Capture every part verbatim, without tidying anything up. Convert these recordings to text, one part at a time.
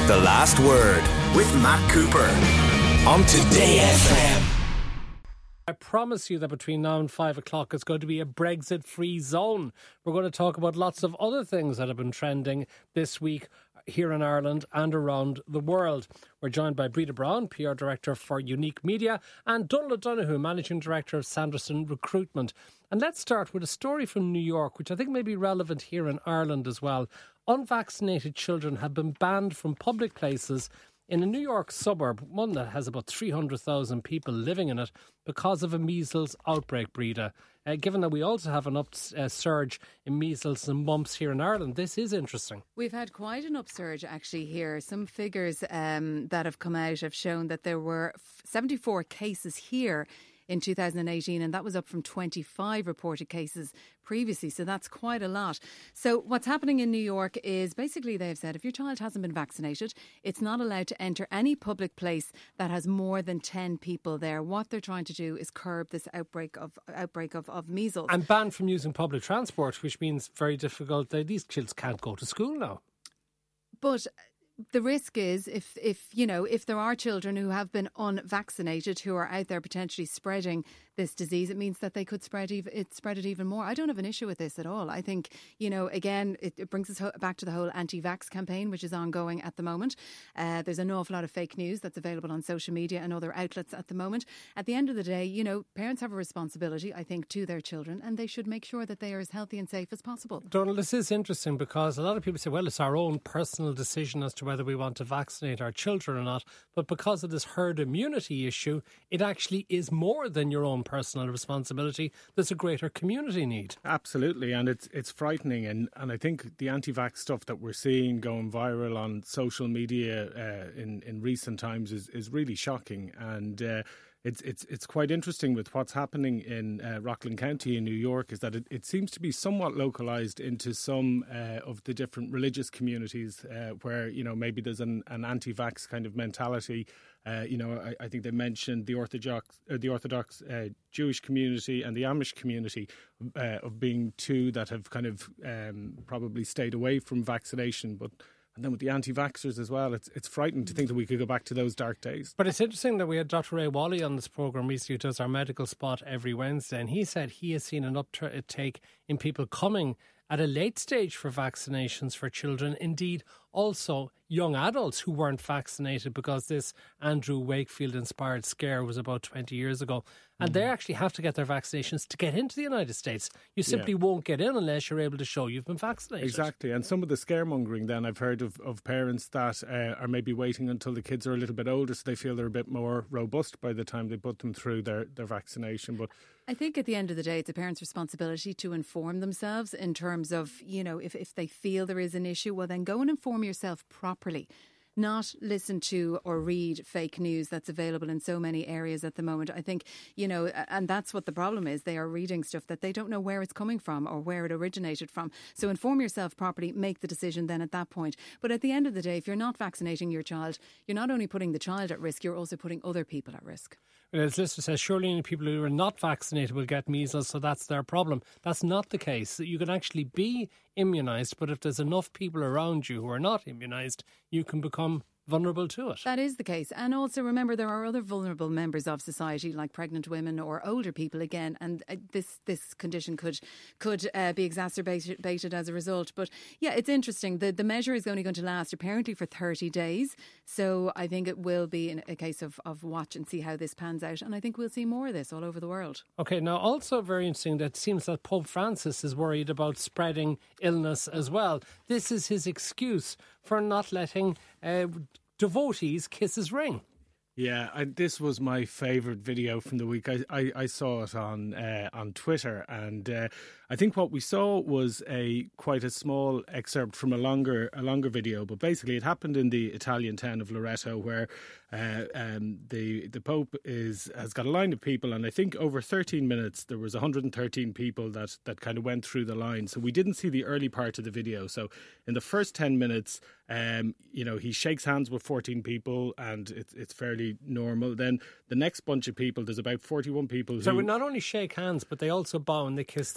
The Last Word with Matt Cooper on Today F M. I promise you that between now and five o'clock it's going to be a Brexit-free zone. We're going to talk about lots of other things that have been trending this week here in Ireland and around the world. We're joined by Breda Brown, P R Director for Unique Media, and Donald Donoghue, Managing Director of Sanderson Recruitment. And let's start with a story from New York, which I think may be relevant here in Ireland as well. Unvaccinated children have been banned from public places in a New York suburb, one that has about three hundred thousand people living in it, because of a measles outbreak, Breda. Uh, given that we also have an upsurge uh, in measles and mumps here in Ireland, this is interesting. We've had quite an upsurge actually here. Some figures um, that have come out have shown that there were seventy-four cases here in two thousand eighteen, and that was up from twenty-five reported cases previously, so that's quite a lot. So what's happening in New York is basically they've said if your child hasn't been vaccinated, it's not allowed to enter any public place that has more than ten people there. What they're trying to do is curb this outbreak of outbreak of, of measles. And banned from using public transport, which means very difficult. These kids can't go to school now. But the risk is if, if, you know, if there are children who have been unvaccinated who are out there potentially spreading this disease, it means that they could spread ev- it spread it even more. I don't have an issue with this at all. I think, you know, again, it, it brings us ho- back to the whole anti-vax campaign, which is ongoing at the moment. Uh, there's an awful lot of fake news that's available on social media and other outlets at the moment. At the end of the day, you know, parents have a responsibility, I think, to their children, and they should make sure that they are as healthy and safe as possible. Donald, this is interesting because a lot of people say, well, it's our own personal decision as to whether we want to vaccinate our children or not. But because of this herd immunity issue, it actually is more than your own personal responsibility. There's a greater community need. Absolutely, and it's it's frightening, and, and I think the anti-vax stuff that we're seeing going viral on social media uh, in in recent times is, is really shocking, and uh, it's it's it's quite interesting with what's happening in uh, Rockland County in New York is that it, it seems to be somewhat localised into some uh, of the different religious communities uh, where, you know, maybe there's an, an anti-vax kind of mentality. Uh, you know, I, I think they mentioned the Orthodox, uh, the Orthodox uh, Jewish community and the Amish community uh, of being two that have kind of um, probably stayed away from vaccination. But and then with the anti-vaxxers as well, it's it's frightening to think that we could go back to those dark days. But it's interesting that we had Doctor Ray Wally on this programme recently, who does our medical spot every Wednesday, and he said he has seen an uptake in people coming at a late stage for vaccinations for children. Indeed, also young adults who weren't vaccinated because this Andrew Wakefield-inspired scare was about twenty years ago. And mm. they actually have to get their vaccinations to get into the United States. You simply yeah. won't get in unless you're able to show you've been vaccinated. Exactly. And some of the scaremongering then I've heard of, of parents that uh, are maybe waiting until the kids are a little bit older so they feel they're a bit more robust by the time they put them through their, their vaccination. But I think at the end of the day, it's a parent's responsibility to inform themselves in terms of, you know, if, if they feel there is an issue, well, then go and inform yourself properly. Not listen to or read fake news that's available in so many areas at the moment. I think, you know, and that's what the problem is. They are reading stuff that they don't know where it's coming from or where it originated from. So inform yourself properly, make the decision then at that point. But at the end of the day, if you're not vaccinating your child, you're not only putting the child at risk, you're also putting other people at risk. Well, as Lister says, surely only people who are not vaccinated will get measles, so that's their problem. That's not the case. You can actually be immunised, but if there's enough people around you who are not immunised, you can become vulnerable to it. That is the case. And also remember there are other vulnerable members of society like pregnant women or older people again, and uh, this this condition could could uh, be exacerbated as a result. But yeah, it's interesting. The the measure is only going to last apparently for thirty days. So I think it will be in a case of, of watch and see how this pans out. And I think we'll see more of this all over the world. Okay, now also very interesting that it seems that Pope Francis is worried about spreading illness as well. This is his excuse for not letting uh, devotees kiss his ring. Yeah, I, this was my favourite video from the week. I, I, I saw it on uh, on Twitter, and uh, I think what we saw was a quite a small excerpt from a longer a longer video. But basically, it happened in the Italian town of Loreto, where uh, um, the the Pope is has got a line of people, and I think over thirteen minutes there was one hundred thirteen people that that kind of went through the line. So we didn't see the early part of the video. So in the first ten minutes, um, you know, he shakes hands with fourteen people, and it's it's fairly normal. Then the next bunch of people, there's about forty-one people. So who, we not only shake hands, but they also bow and they kiss the ring on his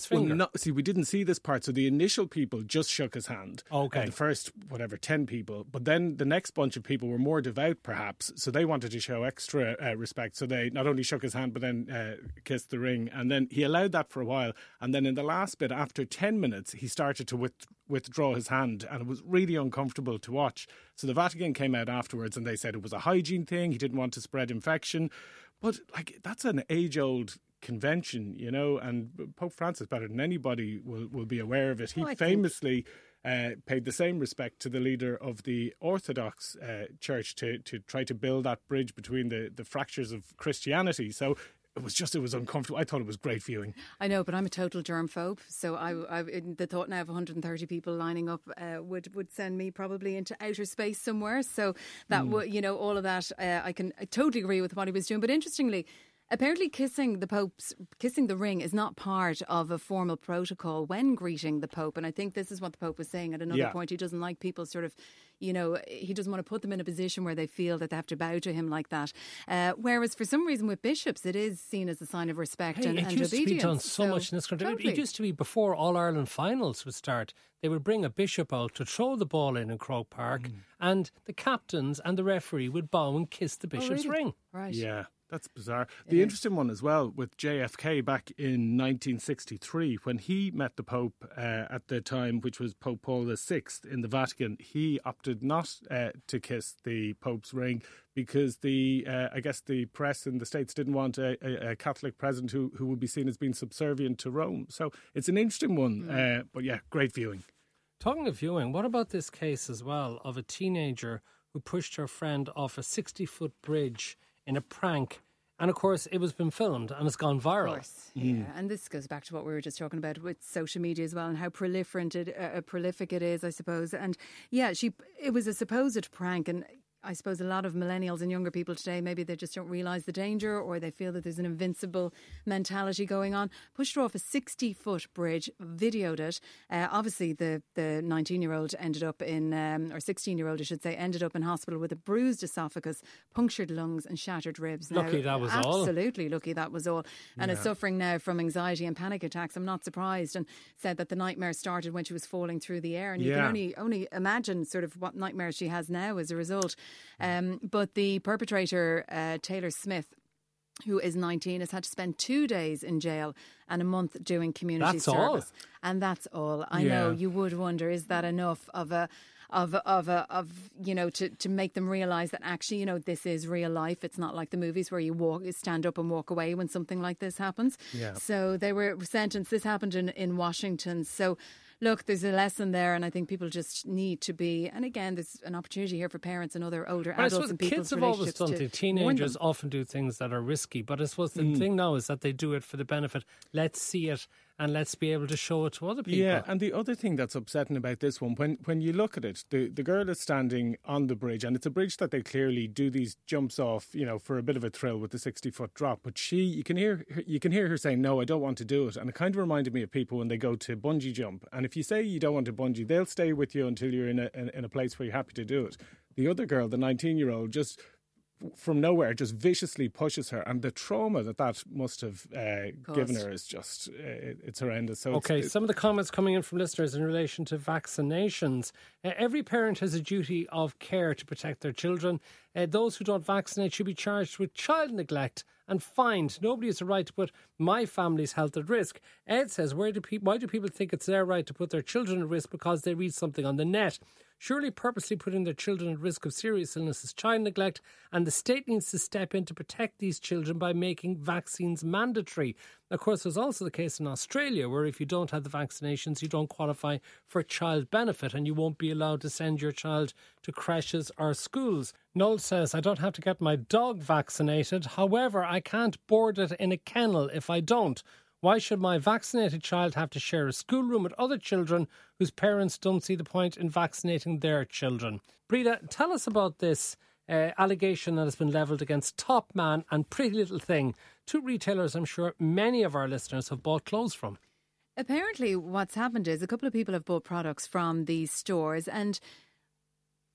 finger? Well, no, see, we didn't see this part. So the initial people just shook his hand. Okay. Uh, the first, whatever, ten people. But then the next bunch of people were more devout, perhaps. So they wanted to show extra uh, respect. So they not only shook his hand, but then uh, kissed the ring. And then he allowed that for a while. And then in the last bit, after ten minutes, he started to with, withdraw his hand. And it was really uncomfortable to watch. So the Vatican came out afterwards and they said it was a hygiene thing. He didn't want to spread infection. But like that's an age-old convention, you know, and Pope Francis, better than anybody, will, will be aware of it. He oh, famously uh, paid the same respect to the leader of the Orthodox uh, Church to, to try to build that bridge between the, the fractures of Christianity. So it was just, it was uncomfortable. I thought it was great viewing. I know, but I'm a total germphobe. So I, I the thought now of one hundred thirty people lining up uh, would, would send me probably into outer space somewhere. So that, mm. would, you know, all of that, uh, I can I totally agree with what he was doing. But interestingly, apparently kissing the Pope's, kissing the ring is not part of a formal protocol when greeting the Pope. And I think this is what the Pope was saying at another yeah. point. He doesn't like people sort of, you know, he doesn't want to put them in a position where they feel that they have to bow to him like that. Uh, whereas for some reason with bishops, it is seen as a sign of respect hey, and, it and used obedience. to be done so, so much in this country. Totally. It used to be before All-Ireland finals would start, they would bring a bishop out to throw the ball in in Croke Park mm. and the captains and the referee would bow and kiss the bishop's oh, really? ring. Right. Yeah. That's bizarre. The yeah. interesting one as well with J F K back in nineteen sixty-three, when he met the Pope uh, at the time, which was Pope Paul the Sixth in the Vatican, he opted not uh, to kiss the Pope's ring because the uh, I guess the press in the States didn't want a, a, a Catholic president who, who would be seen as being subservient to Rome. So it's an interesting one. Mm. Uh, but yeah, great viewing. Talking of viewing, what about this case as well of a teenager who pushed her friend off a sixty-foot bridge in a prank, and of course it was been filmed and it's gone viral. Of course, mm. yeah. And this goes back to what we were just talking about with social media as well, and how proliferant it, uh, prolific it is, I suppose. And yeah, she it was a supposed prank, and I suppose a lot of millennials and younger people today, maybe they just don't realise the danger, or they feel that there's an invincible mentality going on. Pushed her off a sixty-foot bridge, videoed it. Uh, obviously, the the nineteen-year-old ended up in, um, or sixteen-year-old, I should say, ended up in hospital with a bruised esophagus, punctured lungs and shattered ribs. Now, lucky that was absolutely all. Absolutely lucky that was all. And yeah. is suffering now from anxiety and panic attacks. I'm not surprised. And said that the nightmare started when she was falling through the air. And you yeah. can only only imagine sort of what nightmares she has now as a result. Um, but the perpetrator, uh, Taylor Smith, who is nineteen, has had to spend two days in jail and a month doing community that's service. All. And that's all. I yeah. know you would wonder, is that enough of a of of a, of you know to, to make them realise that actually, you know, this is real life. It's not like the movies where you walk stand up and walk away when something like this happens. Yeah. So they were sentenced. This happened in, in Washington. So look, there's a lesson there, and I think people just need to be. And again, there's an opportunity here for parents and other older but adults and people's kids have always done to it. Teenagers often do things that are risky, but I suppose the mm. thing now is that they do it for the benefit. Let's see it and let's be able to show it to other people. Yeah, and the other thing that's upsetting about this one, when when you look at it, the, the girl is standing on the bridge, and it's a bridge that they clearly do these jumps off, you know, for a bit of a thrill with the sixty-foot drop. But she, you can hear you can hear her saying, "No, I don't want to do it." And it kind of reminded me of people when they go to bungee jump. And if you say you don't want to bungee, they'll stay with you until you're in a in, in a place where you're happy to do it. The other girl, the nineteen-year-old, just from nowhere just viciously pushes her, and the trauma that that must have uh, given her is just uh, it's horrendous. So okay, it's, some of the comments coming in from listeners in relation to vaccinations. Uh, every parent has a duty of care to protect their children. Uh, those who don't vaccinate should be charged with child neglect and fined. Nobody has a right to put my family's health at risk. Ed says, where do pe- why do people think it's their right to put their children at risk because they read something on the net? Surely purposely putting their children at risk of serious illness is child neglect, and the state needs to step in to protect these children by making vaccines mandatory. Of course, there's also the case in Australia where if you don't have the vaccinations, you don't qualify for child benefit and you won't be allowed to send your child to creches or schools. Noel says, I don't have to get my dog vaccinated. However, I can't board it in a kennel if I don't. Why should my vaccinated child have to share a schoolroom with other children whose parents don't see the point in vaccinating their children? Breda, tell us about this uh, allegation that has been levelled against Top Man and Pretty Little Thing, two retailers I'm sure many of our listeners have bought clothes from. Apparently what's happened is a couple of people have bought products from these stores, and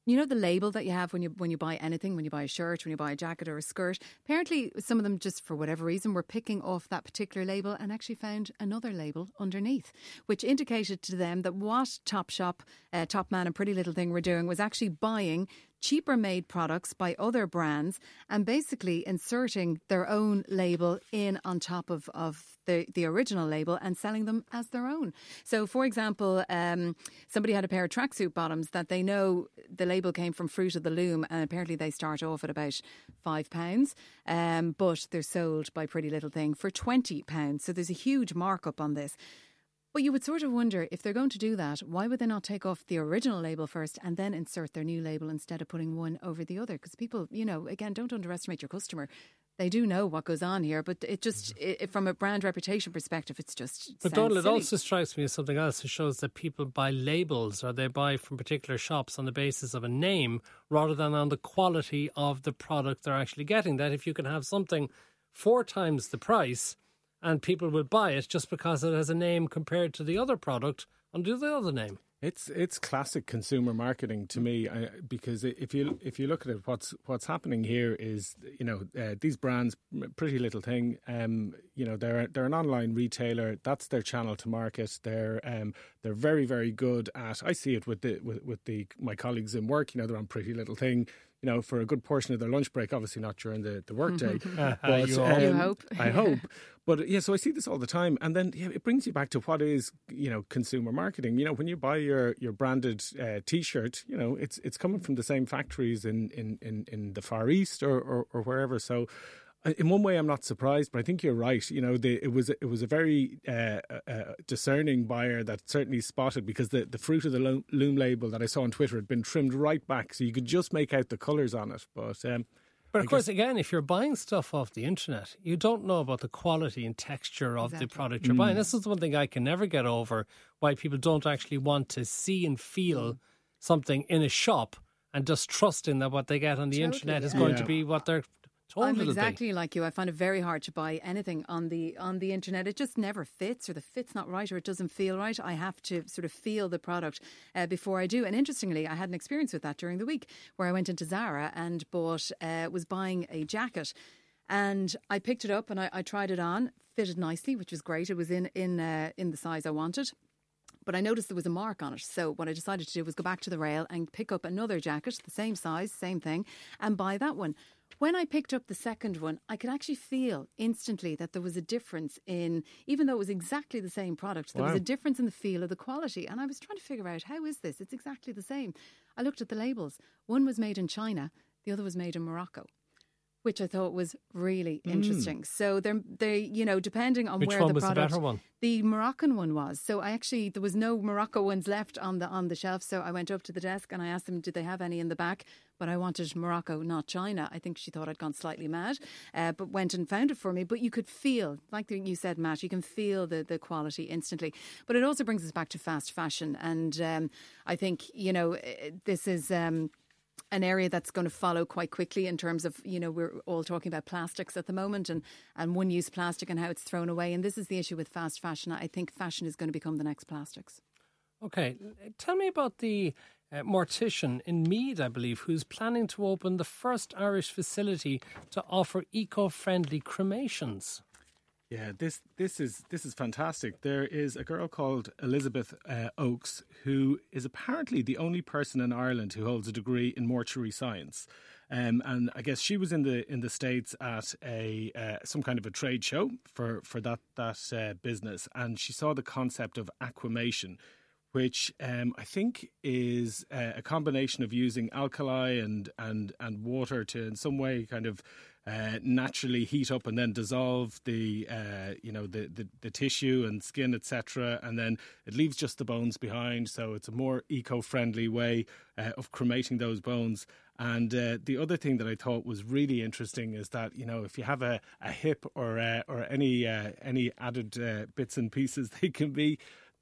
You know the label that you have when you when you buy anything, when you buy a shirt, when you buy a jacket or a skirt? Apparently some of them, just for whatever reason, were picking off that particular label and actually found another label underneath, which indicated to them that what Topshop, uh, Top Man and Pretty Little Thing were doing was actually buying cheaper made products by other brands and basically inserting their own label in on top of, of the, the original label and selling them as their own. So, for example, um, somebody had a pair of tracksuit bottoms that they know the label came from Fruit of the Loom, and apparently they start off at about five pounds, um, but they're sold by Pretty Little Thing for twenty pounds. So there's a huge markup on this. But you would sort of wonder, if they're going to do that, why would they not take off the original label first and then insert their new label instead of putting one over the other? Because people, you know, again, don't underestimate your customer. They do know what goes on here, but it just, it, from a brand reputation perspective, it's just But Donald, it also strikes me as something else. It shows that people buy labels, or they buy from particular shops on the basis of a name rather than on the quality of the product they're actually getting. That if you can have something four times the price and people will buy it just because it has a name compared to the other product under the other name. It's it's classic consumer marketing to me, I, because if you if you look at it, what's what's happening here is, you know, uh, these brands, Pretty Little Thing, um, you know, they're they're an online retailer. That's their channel to market. They're um, they're very very good at. I see it with the with, with the my colleagues in work. You know, they're on Pretty Little Thing, you know, for a good portion of their lunch break. Obviously not during the the workday. But you, um, you hope. I hope. But yeah, so I see this all the time, and then yeah, it brings you back to what is, you know, consumer marketing. You know, when you buy your your branded uh, T-shirt, you know, it's it's coming from the same factories in in, in, in the Far East or, or, or wherever. So, in one way, I'm not surprised, but I think you're right. You know, the, it was it was a very uh, uh, discerning buyer that certainly spotted, because the, the Fruit of the Loom label that I saw on Twitter had been trimmed right back, so you could just make out the colours on it. But um, But of I course, guess, again, if you're buying stuff off the internet, you don't know about the quality and texture of Exactly. the product you're Mm. buying. This is the one thing I can never get over, why people don't actually want to see and feel something in a shop and just trusting that what they get on the Totally, internet is yeah. going Yeah. to be what they're told I'm it'll exactly be. like you. I find it very hard to buy anything on the on the internet. It just never fits, or the fit's not right, or it doesn't feel right. I have to sort of feel the product uh, before I do. And interestingly, I had an experience with that during the week, where I went into Zara and bought uh, was buying a jacket, and I picked it up and I, I tried it on, fitted nicely, which was great. It was in in uh, in the size I wanted. But I noticed there was a mark on it. So what I decided to do was go back to the rail and pick up another jacket, the same size, same thing, and buy that one. When I picked up the second one, I could actually feel instantly that there was a difference in, even though it was exactly the same product, there Wow. was a difference in the feel of the quality. And I was trying to figure out, how is this? It's exactly the same. I looked at the labels. One was made in China, the other was made in Morocco, which I thought was really interesting. So they're, they, you know, depending on Which where one the was product, the better one? The Moroccan one was. So I actually, there was no Morocco ones left on the on the shelf. So I went up to the desk and I asked them, did they have any in the back? But I wanted Morocco, not China. I think she thought I'd gone slightly mad, uh, but went and found it for me. But you could feel, like you said, Matt, you can feel the, the quality instantly. But it also brings us back to fast fashion. And um, I think, you know, this is... Um, an area that's going to follow quite quickly in terms of, you know, we're all talking about plastics at the moment and, and one-use plastic and how it's thrown away. And this is the issue with fast fashion. I think fashion is going to become the next plastics. Okay, tell me about the uh, mortician in Meath, I believe, who's planning to open the first Irish facility to offer eco-friendly cremations. Yeah, this this is this is fantastic. There is a girl called Elizabeth uh, Oakes, who is apparently the only person in Ireland who holds a degree in mortuary science. Um, and I guess she was in the in the States at a uh, some kind of a trade show for for that that uh, business, and she saw the concept of aquamation, which um, I think is uh, a combination of using alkali and and and water to in some way kind of uh, naturally heat up and then dissolve the uh, you know the, the the tissue and skin, et cetera, and then it leaves just the bones behind. So it's a more eco-friendly way uh, of cremating those bones. And uh, the other thing that I thought was really interesting is that, you know, if you have a, a hip or uh, or any uh, any added uh, bits and pieces, they can be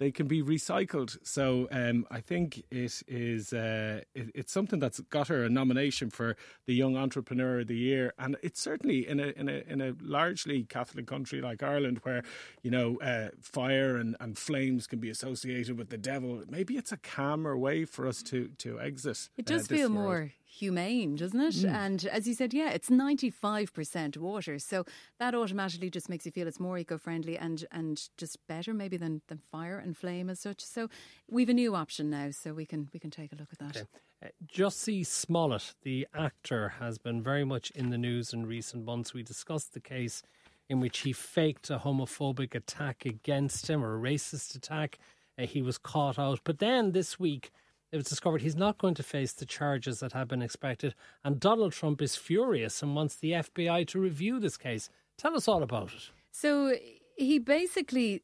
they can be recycled. So um, I think it is uh, it, it's something that's got her a nomination for the Young Entrepreneur of the Year, and it's certainly in a in a in a largely Catholic country like Ireland, where you know uh, fire and, and flames can be associated with the devil. Maybe it's a calmer way for us to to exit. It does uh, feel world. more humane, doesn't it? Mm. And as you said, yeah, it's ninety-five percent water, so that automatically just makes you feel it's more eco-friendly and and just better maybe than, than fire and flame as such. So we've a new option now, so we can we can take a look at that. Okay. Uh, Jussie Smollett, the actor, has been very much in the news in recent months. We discussed the case in which he faked a homophobic attack against him, or a racist attack. Uh, he was caught out, but then this week it was discovered he's not going to face the charges that had been expected, and Donald Trump is furious and wants the F B I to review this case. Tell us all about it. So he basically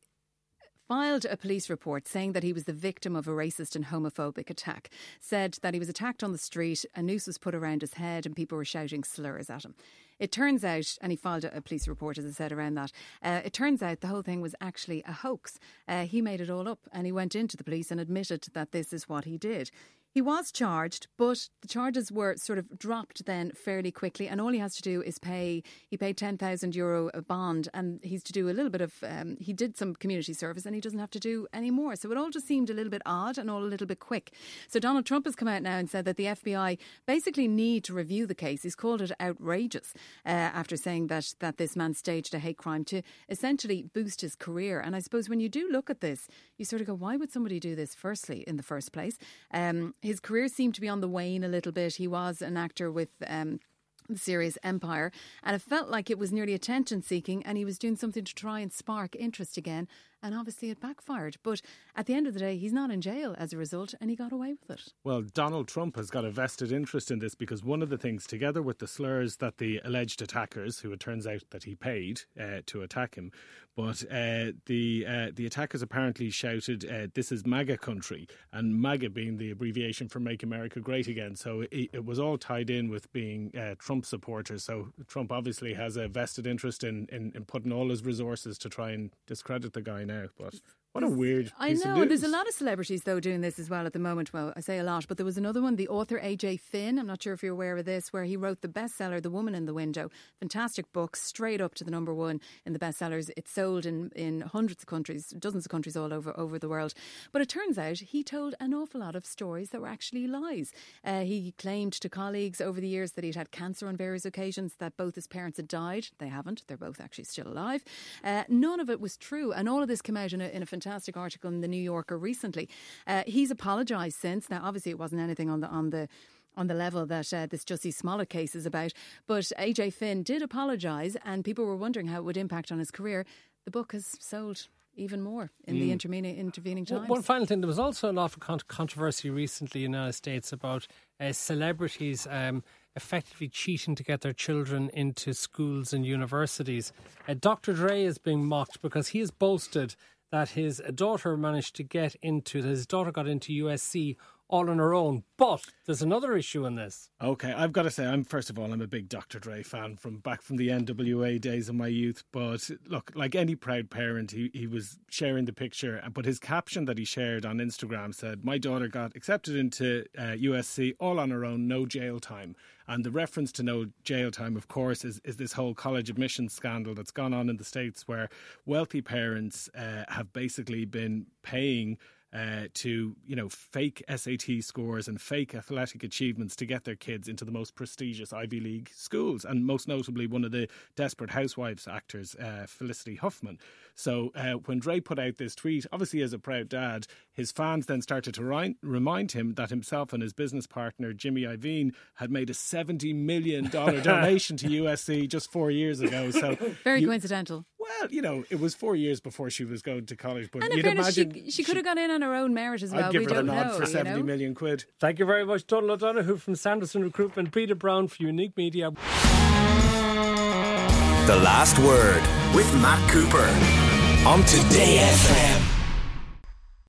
filed a police report saying that he was the victim of a racist and homophobic attack, said that he was attacked on the street, a noose was put around his head and people were shouting slurs at him. It turns out, and he filed a police report, as I said, around that, uh, it turns out the whole thing was actually a hoax. Uh, he made it all up, and he went into the police and admitted that this is what he did. He was charged, but the charges were sort of dropped then fairly quickly, and all he has to do is pay, he paid ten thousand euro a bond, and he's to do a little bit of, um, he did some community service, and he doesn't have to do any more. So it all just seemed a little bit odd and all a little bit quick. So Donald Trump has come out now and said that the F B I basically need to review the case. He's called it outrageous uh, after saying that, that this man staged a hate crime to essentially boost his career. And I suppose when you do look at this, you sort of go, why would somebody do this firstly in the first place? Um, his career seemed to be on the wane a little bit. He was an actor with um, the series Empire, and it felt like it was nearly attention seeking, and he was doing something to try and spark interest again, and obviously it backfired. But at the end of the day, he's not in jail as a result, and he got away with it. Well, Donald Trump has got a vested interest in this, because one of the things, together with the slurs that the alleged attackers, who it turns out that he paid uh, to attack him, but uh, the uh, the attackers apparently shouted, uh, "This is MAGA country," and MAGA being the abbreviation for Make America Great Again. So it, it was all tied in with being uh, Trump supporters. So Trump obviously has a vested interest in, in, in putting all his resources to try and discredit the guy now. But what a weird I piece know, of news. There's a lot of celebrities, though, doing this as well at the moment. Well, I say a lot, but there was another one, the author A J Finn. I'm not sure if you're aware of this, where he wrote the bestseller, The Woman in the Window. Fantastic book, straight up to the number one in the bestsellers. It's sold in, in hundreds of countries, dozens of countries all over, over the world. But it turns out he told an awful lot of stories that were actually lies. Uh, he claimed to colleagues over the years that he'd had cancer on various occasions, that both his parents had died. They haven't. They're both actually still alive. Uh, none of it was true. And all of this came out in a, in a fantastic article in the New Yorker recently. Uh, he's apologised since. Now, obviously, it wasn't anything on the on the on the level that uh, this Jussie Smollett case is about. But A J Finn did apologise, and people were wondering how it would impact on his career. The book has sold even more in mm. the intervening, intervening times. One final thing, there was also an awful controversy recently in the United States about uh, celebrities um, effectively cheating to get their children into schools and universities. Uh, Doctor Dre is being mocked because he has boasted that his daughter managed to get into, his daughter got into U S C all on her own. But there's another issue in this. Okay, I've got to say, I'm first of all, I'm a big Doctor Dre fan from back from the N W A days of my youth. But look, like any proud parent, he, he was sharing the picture. But his caption that he shared on Instagram said, "My daughter got accepted into uh, U S C all on her own, no jail time." And the reference to no jail time, of course, is, is this whole college admissions scandal that's gone on in the States, where wealthy parents uh, have basically been paying Uh, to, you know, fake S A T scores and fake athletic achievements to get their kids into the most prestigious Ivy League schools, and most notably one of the Desperate Housewives actors, uh, Felicity Huffman. So uh, when Dre put out this tweet, obviously as a proud dad, his fans then started to ri- remind him that himself and his business partner Jimmy Iovine had made a seventy million dollars donation to U S C just four years ago. So very you, coincidental. Well, you know, it was four years before she was going to college. But and in you'd fairness, imagine she, she could have got in on her own merit as well. I'd give we her don't the nod know, for seventy you know? million quid. Thank you very much, Donald O'Donoghue from Sanderson Recruitment, Peter Brown for Unique Media. The Last Word with Matt Cooper on Today F M.